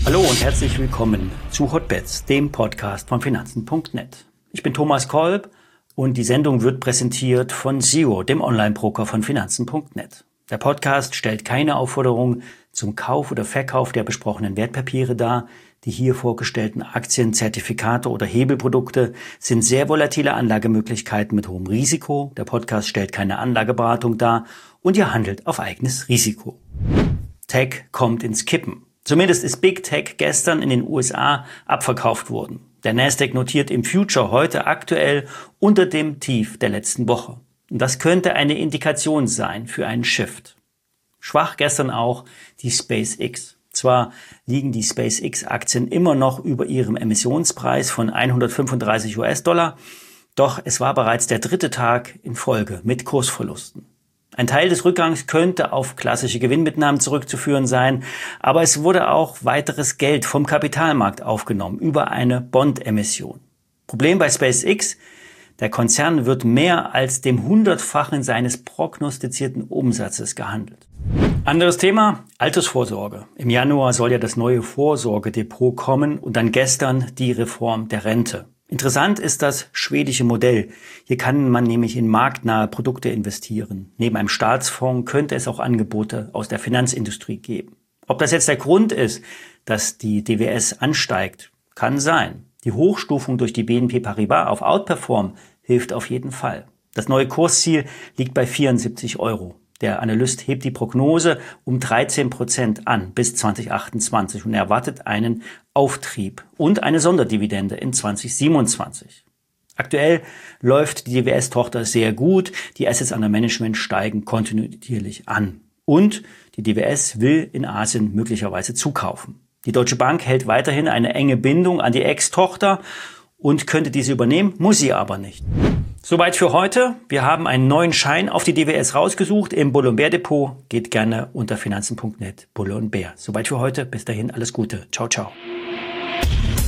Hallo und herzlich willkommen zu Hotbets, dem Podcast von Finanzen.net. Ich bin Thomas Kolb und die Sendung wird präsentiert von Zero, dem Online-Broker von Finanzen.net. Der Podcast stellt keine Aufforderung zum Kauf oder Verkauf der besprochenen Wertpapiere dar. Die hier vorgestellten Aktien, Zertifikate oder Hebelprodukte sind sehr volatile Anlagemöglichkeiten mit hohem Risiko. Der Podcast stellt keine Anlageberatung dar und ihr handelt auf eigenes Risiko. Tech kommt ins Kippen. Zumindest ist Big Tech gestern in den USA abverkauft worden. Der Nasdaq notiert im Future heute aktuell unter dem Tief der letzten Woche. Und das könnte eine Indikation sein für einen Shift. Schwach gestern auch die SpaceX. Zwar liegen die SpaceX-Aktien immer noch über ihrem Emissionspreis von 135 US-Dollar, doch es war bereits der dritte Tag in Folge mit Kursverlusten. Ein Teil des Rückgangs könnte auf klassische Gewinnmitnahmen zurückzuführen sein, aber es wurde auch weiteres Geld vom Kapitalmarkt aufgenommen über eine Bond-Emission. Problem bei SpaceX: Der Konzern wird mehr als dem 100-fachen seines prognostizierten Umsatzes gehandelt. Anderes Thema: Altersvorsorge. Im Januar soll ja das neue Vorsorgedepot kommen und dann gestern die Reform der Rente. Interessant ist das schwedische Modell. Hier kann man nämlich in marktnahe Produkte investieren. Neben einem Staatsfonds könnte es auch Angebote aus der Finanzindustrie geben. Ob das jetzt der Grund ist, dass die DWS ansteigt, kann sein. Die Hochstufung durch die BNP Paribas auf Outperform hilft auf jeden Fall. Das neue Kursziel liegt bei 74 €. Der Analyst hebt die Prognose um 13% an bis 2028 und erwartet einen Auftrieb und eine Sonderdividende in 2027. Aktuell läuft die DWS-Tochter sehr gut, die Assets under Management steigen kontinuierlich an und die DWS will in Asien möglicherweise zukaufen. Die Deutsche Bank hält weiterhin eine enge Bindung an die Ex-Tochter und könnte diese übernehmen, muss sie aber nicht. Soweit für heute. Wir haben einen neuen Schein auf die DWS rausgesucht im Bull- und Bär-Depot. Geht gerne unter finanzen.net Bulle und Bär. Soweit für heute. Bis dahin alles Gute. Ciao, ciao.